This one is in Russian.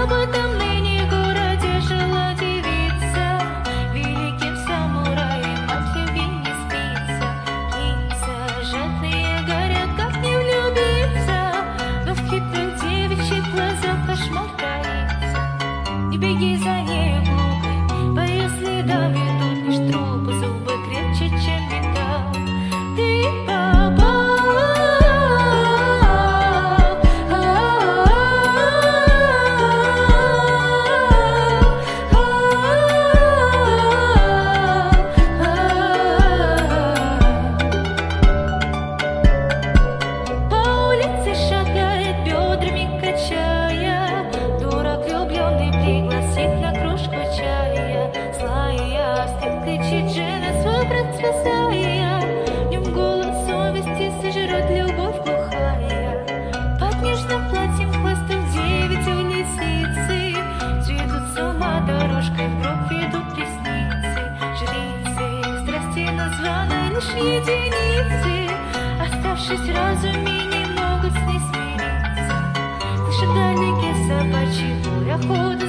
об этом ныне городе жила девица, великим самураем от любви не спится. Лица жадные горят, как не влюбиться, но в хитрых девичьих глазах кошмар таится. Не беги за нею глупой, по ее следам ведут лишь трупы, зубы крепче, чем металл. Ты попал. По улице шагает, бедрами качая, дурак влюбленный пригласит на кружку чая. Злая, вслед кричит жена, свой брат спасая. В нем голос совести сожрет любовь глухая. Под нежным платьем хвостом девять у лисицы сведут с ума дорожкой, в гроб ведут ресницы. Жрицы страсти названы лишь единицы, оставшись в разуме, не могут с ней смириться. Слышат вдалеке собачий вой охоты.